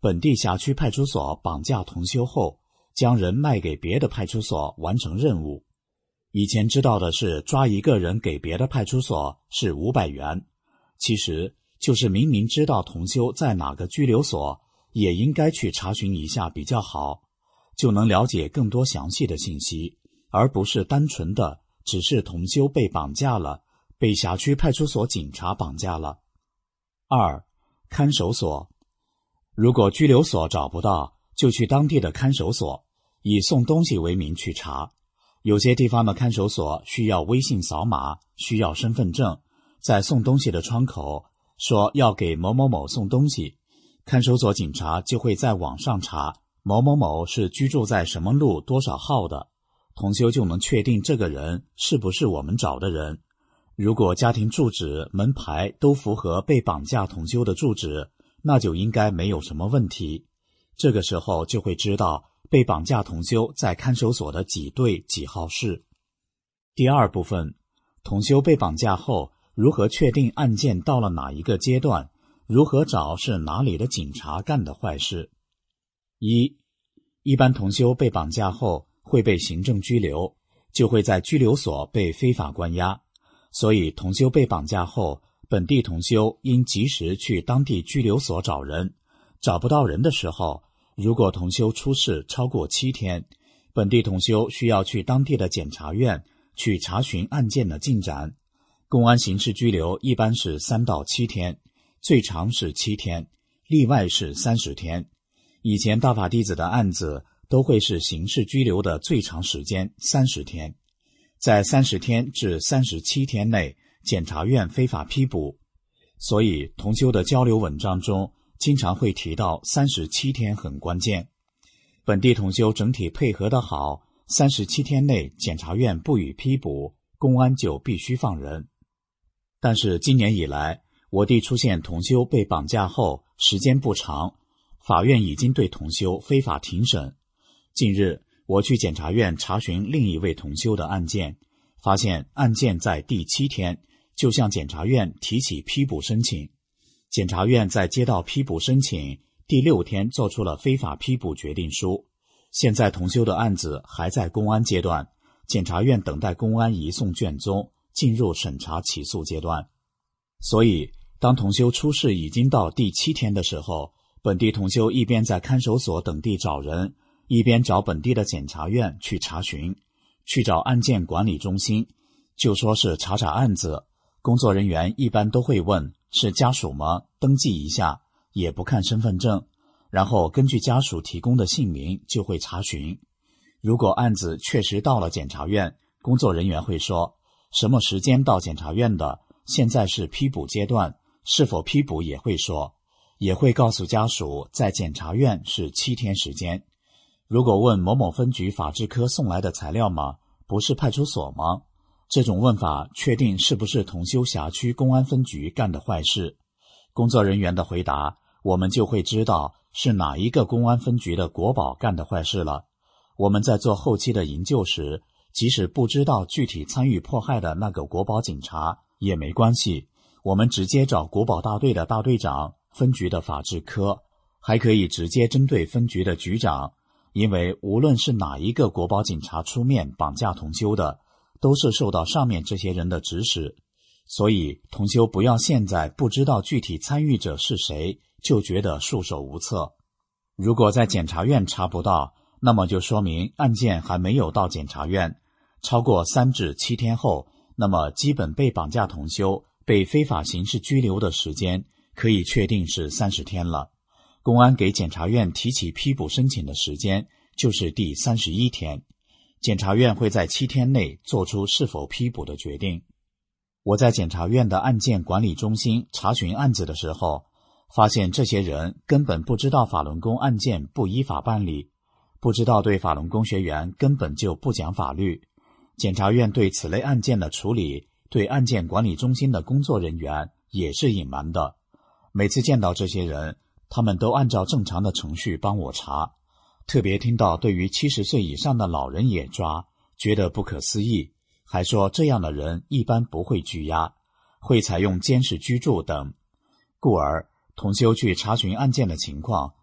本地辖区派出所绑架同修后，将人卖给别的派出所完成任务。以前知道的是抓一个人给别的派出所是五百元，其实就是明明知道同修在哪个拘留所，也应该去查询一下比较好，就能了解更多详细的信息，而不是单纯的只是同修被绑架了，被辖区派出所警察绑架了。二、看守所。如果拘留所找不到，就去当地的看守所，以送东西为名去查。有些地方的看守所需要微信扫码，需要身份证，在送东西的窗口说要给某某某送东西，看守所警察就会在网上查某某某是居住在什么路多少号的，同修就能确定这个人是不是我们找的人。如果家庭住址、门牌都符合被绑架同修的住址，那就应该没有什么问题。这个时候就会知道被绑架同修在看守所的几队几号室。第二部分，同修被绑架后，如何确定案件到了哪一个阶段？如何找是哪里的警察干的坏事？一、一般同修被绑架后会被行政拘留，就会在拘留所被非法关押。所以同修被绑架后，本地同修应及时去当地拘留所找人。找不到人的时候，如果同修出事超过七天，本地同修需要去当地的检察院去查询案件的进展。公安刑事拘留一般是三到七天，最长是七天，例外是三十天。以前大法弟子的案子都会是刑事拘留的最长时间三十天，在三十天至三十七天内，检察院非法批捕。所以同修的交流文章中经常会提到三十七天很关键。本地同修整体配合得好，三十七天内检察院不予批捕，公安就必须放人。但是今年以来，我地出现同修被绑架后时间不长，法院已经对同修非法庭审。近日我去检察院查询另一位同修的案件，发现案件在第七天就向检察院提起批捕申请。检察院在接到批捕申请第六天做出了非法批捕决定书。现在同修的案子还在公安阶段，检察院等待公安移送卷宗，进入审查起诉阶段。所以当同修出事已经到第七天的时候，本地同修一边在看守所等地找人，一边找本地的检察院去查询，去找案件管理中心，就说是查查案子。工作人员一般都会问是家属吗？登记一下，也不看身份证，然后根据家属提供的姓名就会查询。如果案子确实到了检察院，工作人员会说什么时间到检察院的，现在是批捕阶段，是否批捕也会说，也会告诉家属在检察院是七天时间。如果问某某分局法制科送来的材料吗？不是派出所吗？这种问法确定是不是同修辖区公安分局干的坏事？工作人员的回答，我们就会知道是哪一个公安分局的国保干的坏事了。我们在做后期的营救时，即使不知道具体参与迫害的那个国保警察也没关系，我们直接找国保大队的大队长、分局的法制科，还可以直接针对分局的局长，因为无论是哪一个国保警察出面绑架同修的，都是受到上面这些人的指使。所以同修不要现在不知道具体参与者是谁就觉得束手无策。如果在检察院查不到，那么就说明案件还没有到检察院。超过三至七天后，那么基本被绑架同修被非法刑事拘留的时间可以确定是三十天了。公安给检察院提起批捕申请的时间就是第三十一天。检察院会在七天内做出是否批捕的决定。我在检察院的案件管理中心查询案子的时候，发现这些人根本不知道法轮功案件不依法办理，不知道对法轮功学员根本就不讲法律。检察院对此类案件的处理，对案件管理中心的工作人员也是隐瞒的。每次见到这些人，他们都按照正常的程序帮我查。特别听到对于七十岁以上的老人也抓，觉得不可思议，还说这样的人一般不会拘押，会采用监视居住等。故而同修去查询案件的情况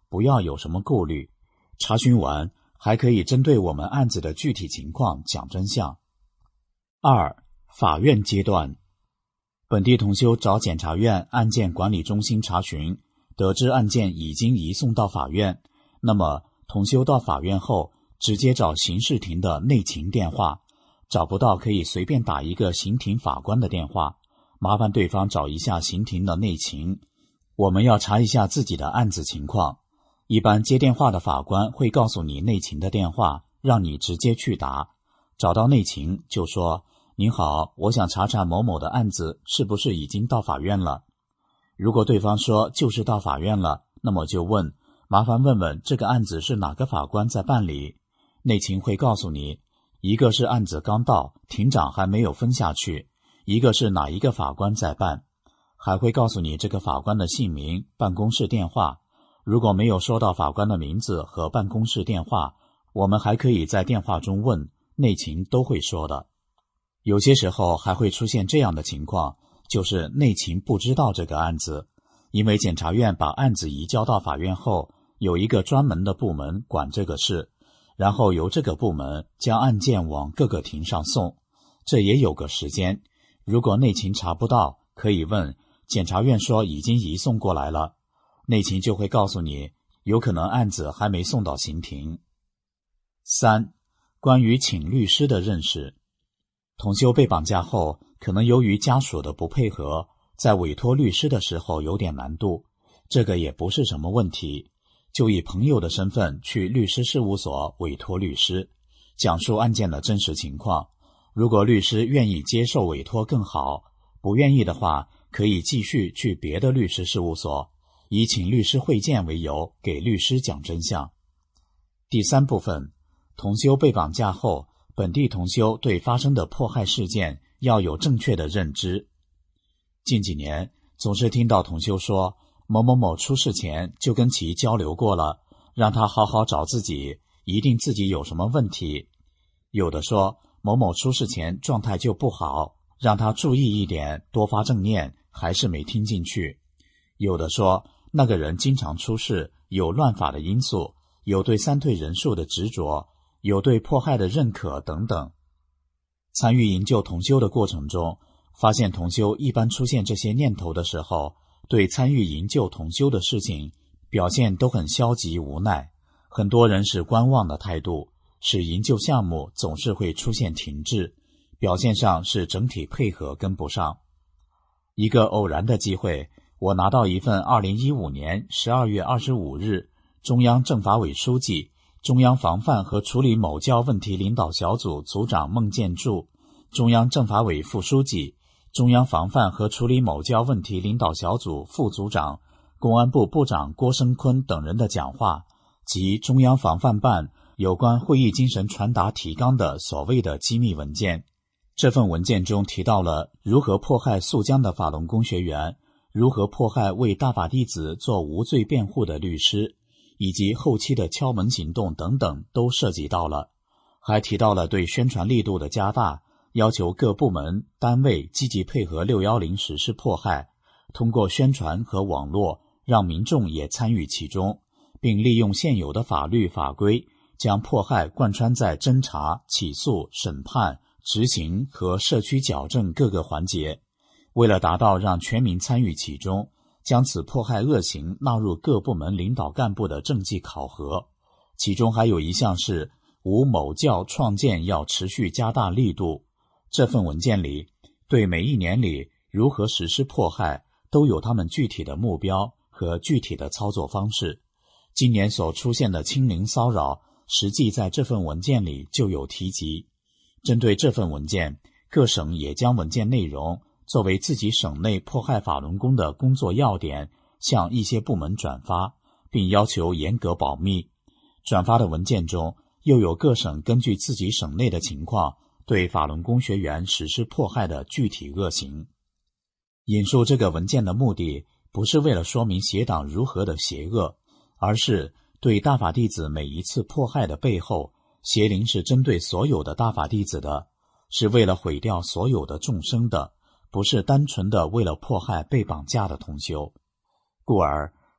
不要有什么顾虑。查询完还可以针对我们案子的具体情况讲真相。二、法院阶段，本地同修找检察院案件管理中心查询，得知案件已经移送到法院，那么同修到法院后直接找刑事庭的内勤电话，找不到可以随便打一个刑庭法官的电话，麻烦对方找一下刑庭的内勤。我们要查一下自己的案子情况，一般接电话的法官会告诉你内勤的电话，让你直接去打。找到内勤就说，您好，我想查查某某的案子是不是已经到法院了。如果对方说就是到法院了，那么就问，麻烦问问这个案子是哪个法官在办理。内勤会告诉你，一个是案子刚到，庭长还没有分下去，一个是哪一个法官在办，还会告诉你这个法官的姓名、办公室电话。如果没有收到法官的名字和办公室电话，我们还可以在电话中问，内勤都会说的。有些时候还会出现这样的情况，就是内勤不知道这个案子，因为检察院把案子移交到法院后，有一个专门的部门管这个事，然后由这个部门将案件往各个庭上送，这也有个时间。如果内勤查不到，可以问，检察院说已经移送过来了，内勤就会告诉你，有可能案子还没送到刑庭。三、关于请律师的认识。同修被绑架后，可能由于家属的不配合，在委托律师的时候有点难度，这个也不是什么问题，就以朋友的身份去律师事务所委托律师，讲述案件的真实情况。如果律师愿意接受委托更好，不愿意的话，可以继续去别的律师事务所，以请律师会见为由给律师讲真相。第三部分，同修被绑架后，本地同修对发生的迫害事件要有正确的认知。近几年总是听到同修说，某某某出事前就跟其交流过了，让他好好找自己，一定自己有什么问题。有的说某某出事前状态就不好，让他注意一点，多发正念，还是没听进去。有的说那个人经常出事，有乱法的因素，有对三退人数的执着，有对迫害的认可等等。参与营救同修的过程中，发现同修一般出现这些念头的时候，对参与营救同修的事情表现都很消极无奈，很多人是观望的态度，使营救项目总是会出现停滞，表现上是整体配合跟不上。一个偶然的机会，我拿到一份二零一五年十二月二十五日中央政法委书记、中央防范和处理某教问题领导小组组长孟建柱、中央政法委副书记、中央防范和处理某教问题领导小组副组长、公安部部长郭声琨等人的讲话及中央防范办有关会议精神传达提纲的所谓的机密文件。这份文件中提到了如何迫害肃江的法轮功学员，如何迫害为大法弟子做无罪辩护的律师，以及后期的敲门行动等等都涉及到了，还提到了对宣传力度的加大，要求各部门单位积极配合六一零实施迫害，通过宣传和网络让民众也参与其中，并利用现有的法律法规将迫害贯穿在侦查、起诉、审判、执行和社区矫正各个环节。为了达到让全民参与其中，将此迫害恶行纳入各部门领导干部的政绩考核，其中还有一项是无某教创建要持续加大力度。这份文件里对每一年里如何实施迫害都有他们具体的目标和具体的操作方式。今年所出现的清零骚扰，实际在这份文件里就有提及。针对这份文件，各省也将文件内容作为自己省内迫害法轮功的工作要点，向一些部门转发，并要求严格保密。转发的文件中又有各省根据自己省内的情况对法轮功学员实施迫害的具体恶行。引述这个文件的目的不是为了说明邪党如何的邪恶，而是对大法弟子每一次迫害的背后，邪灵是针对所有的大法弟子的，是为了毁掉所有的众生的，不是单纯的为了迫害被绑架的同修。故而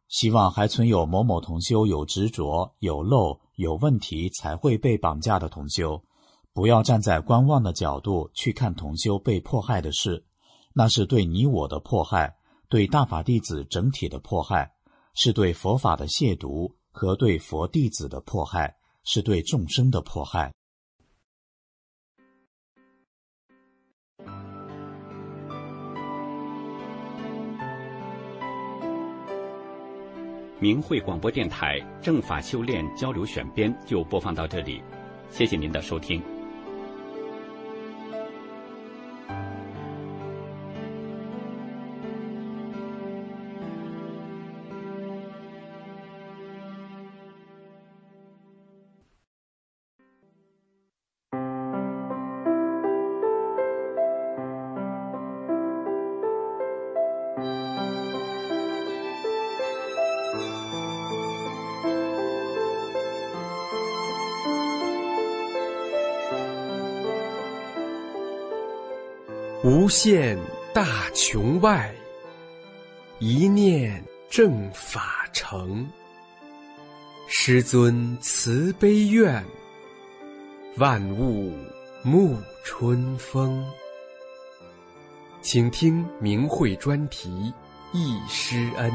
希望还存有某某同修有执着、有漏、有问题才会被绑架的同修，不要站在观望的角度去看同修被迫害的事，那是对你我的迫害，对大法弟子整体的迫害，是对佛法的亵渎和对佛弟子的迫害，是对众生的迫害。 明慧广播电台正法修炼交流选编就播放到这里，谢谢您的收听。 无限大穷外，一念正法成。师尊慈悲愿，万物沐春风。请听明慧专题忆师恩。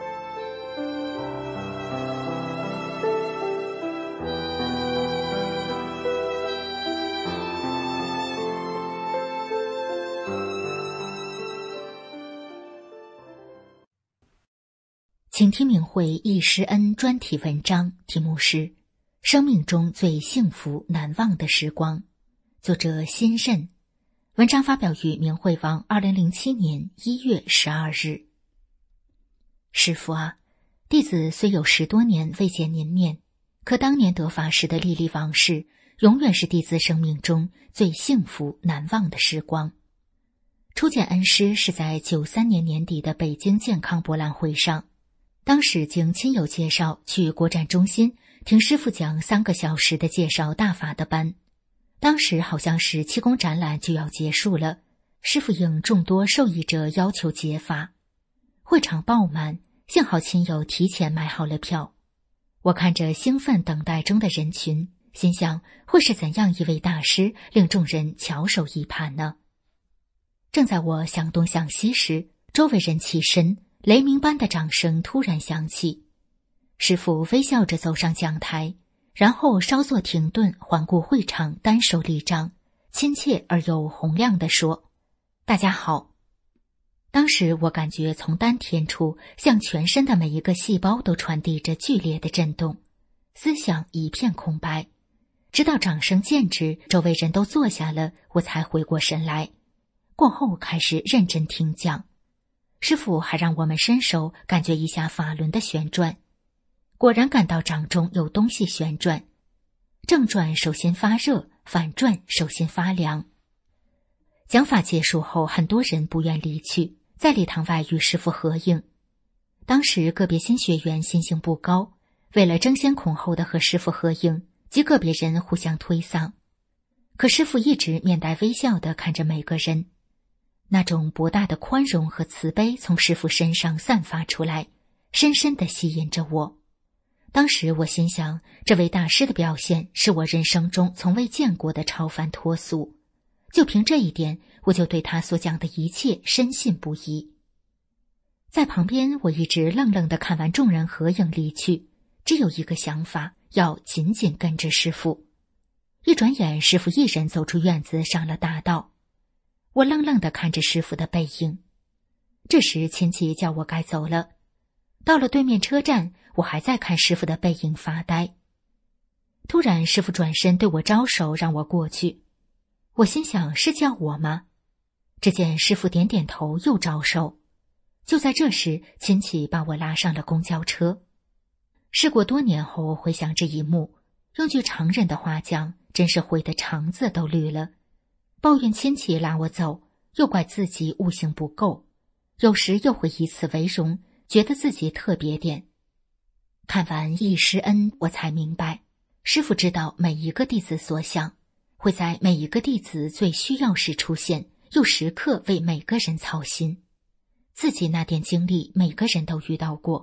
请听明慧忆师恩专题文章，题目是《生命中最幸福难忘的时光》，作者辛慎。文章发表于明慧网二零零七年一月十二日。师父啊，弟子虽有十多年未见您面，可当年得法时的历历往事，永远是弟子生命中最幸福难忘的时光。初见恩师是在九三年年底的北京健康博览会上。当时经亲友介绍去国展中心听师父讲三个小时的介绍大法的班，当时好像是气功展览就要结束了，师父应众多受益者要求解法，会场爆满，幸好亲友提前买好了票。我看着兴奋等待中的人群，心想会是怎样一位大师令众人翘首以盼呢？正在我想东想西时，周围人起身，雷鸣般的掌声突然响起，师父微笑着走上讲台，然后稍作停顿，环顾会场，单手立掌，亲切而又洪亮地说：“大家好。”当时我感觉从丹田处向全身的每一个细胞都传递着剧烈的震动，思想一片空白。直到掌声渐止，周围人都坐下了，我才回过神来。过后开始认真听讲。师父还让我们伸手感觉一下法轮的旋转，果然感到掌中有东西旋转，正转手心发热，反转手心发凉。讲法结束后，很多人不愿离去，在礼堂外与师父合影。当时个别新学员心性不高，为了争先恐后的和师父合影，及个别人互相推搡。可师父一直面带微笑地看着每个人，那种博大的宽容和慈悲从师父身上散发出来，深深地吸引着我。当时我心想，这位大师的表现是我人生中从未见过的超凡脱俗，就凭这一点，我就对他所讲的一切深信不疑。在旁边，我一直愣愣地看完众人合影离去，只有一个想法，要紧紧跟着师父。一转眼，师父一人走出院子，上了大道。我愣愣地看着师父的背影。这时亲戚叫我该走了。到了对面车站，我还在看师父的背影发呆。突然师父转身对我招手，让我过去。我心想，是叫我吗？只见师父点点头，又招手。就在这时，亲戚把我拉上了公交车。事过多年后回想这一幕，用句常人的话讲，真是悔得肠子都绿了。抱怨亲戚拉我走，又怪自己悟性不够，有时又会以此为荣，觉得自己特别点。看完忆师恩，我才明白，师父知道每一个弟子所想，会在每一个弟子最需要时出现，又时刻为每个人操心。自己那点经历，每个人都遇到过，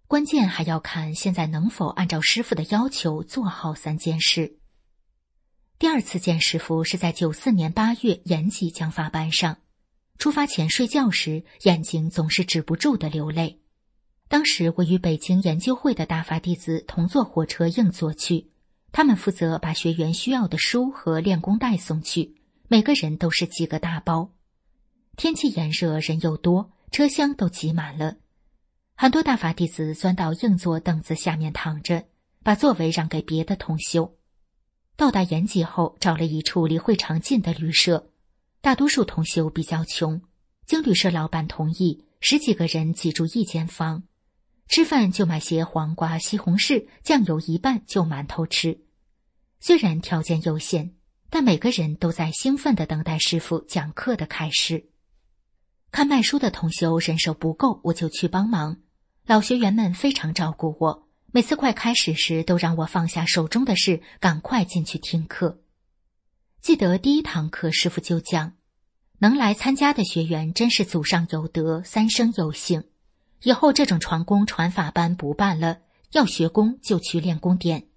关键还要看现在能否按照师傅的要求做好三件事。第二次见师傅是在九四年八月延吉讲法班上，出发前睡觉时，眼睛总是止不住的流泪。当时我与北京研究会的大法弟子同坐火车硬座去，他们负责把学员需要的书和练功带送去，每个人都是几个大包。天气炎热，人又多，车厢都挤满了。很多大法弟子钻到硬座凳子下面躺着，把座位让给别的同修。到达延吉后，找了一处离会场近的旅社，大多数同修比较穷，经旅社老板同意，十几个人挤住一间房。吃饭就买些黄瓜、西红柿，酱油一半就馒头吃。虽然条件有限，但每个人都在兴奋地等待师傅讲课的开始。看卖书的同修人手不够，我就去帮忙。老学员们非常照顾我，每次快开始时都让我放下手中的事，赶快进去听课。记得第一堂课师傅就讲，能来参加的学员真是祖上有德，三生有幸。以后这种传功传法班不办了，要学功就去练功点。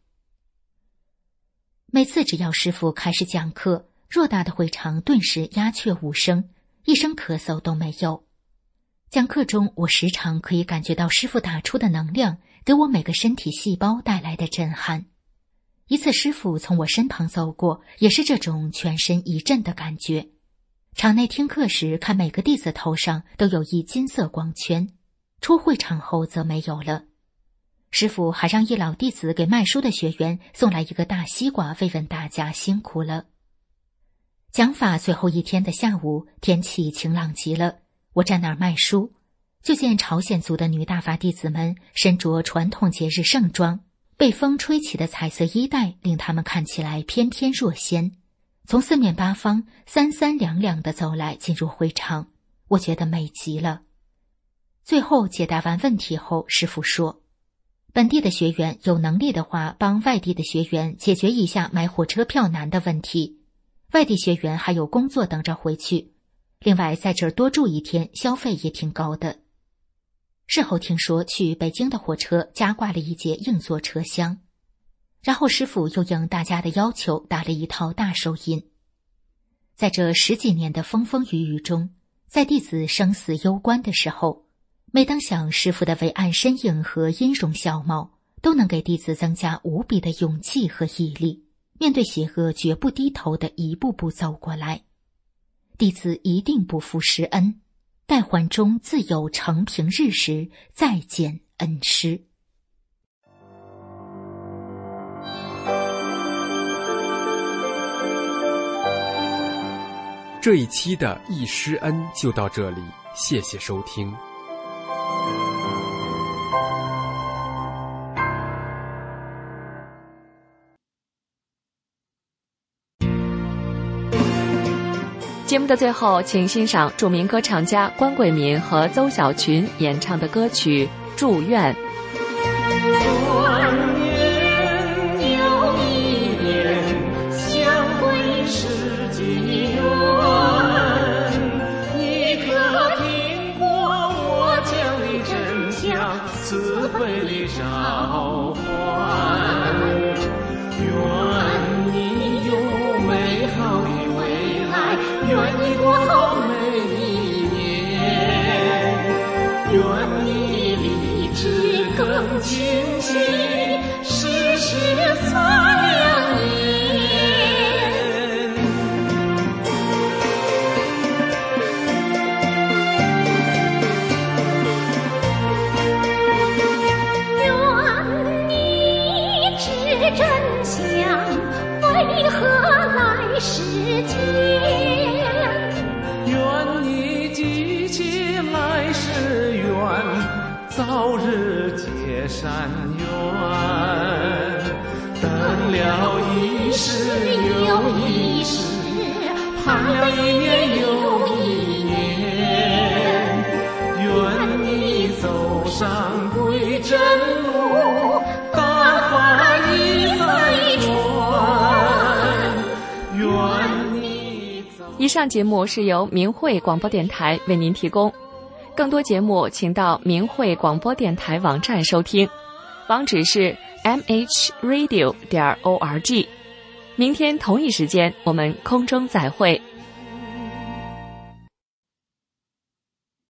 每次只要师傅开始讲课，偌大的会场顿时鸦雀无声，一声咳嗽都没有。讲课中，我时常可以感觉到师傅打出的能量给我每个身体细胞带来的震撼。一次师傅从我身旁走过，也是这种全身一震的感觉。场内听课时，看每个弟子头上都有一金色光圈，出会场后则没有了。师傅还让一老弟子给卖书的学员送来一个大西瓜，慰问大家辛苦了。讲法最后一天的下午，天气晴朗极了，我站那儿卖书，就见朝鲜族的女大法弟子们身着传统节日盛装，被风吹起的彩色衣带令他们看起来翩翩若仙，从四面八方三三两两地走来进入会场，我觉得美极了。最后解答完问题后，师父说，本地的学员有能力的话，帮外地的学员解决一下买火车票难的问题。外地学员还有工作等着回去，另外在这儿多住一天，消费也挺高的。事后听说去北京的火车加挂了一节硬座车厢，然后师父又应大家的要求打了一套大手印。在这十几年的风风雨雨中，在弟子生死攸关的时候，每当想师父的伟岸身影和音容笑貌，都能给弟子增加无比的勇气和毅力，面对邪恶绝不低头的一步步走过来。弟子一定不负师恩，待还中自有承平日时，再见恩师。 这一期的忆师恩就到这里，谢谢收听。 节目的最后，请欣赏著名歌唱家关桂民和邹小群演唱的歌曲《祝愿》。 转年又一年，相会是几缘？你可听过我讲的真相？慈悲的召唤，愿你有美好的未来，愿你过好每一年，愿你立志更清晰，时时擦亮眼。愿你知真相，为何来世间？愿你记起来世缘，早日结善缘。等了一世又一世，盼了一年又一年，愿你走上归真路，大法一再传。愿你走。 以上节目是由明慧广播电台为您提供。 更多节目请到明慧广播电台网站收听，网址是 m h radio 点 org。明天同一时间我们空中再会。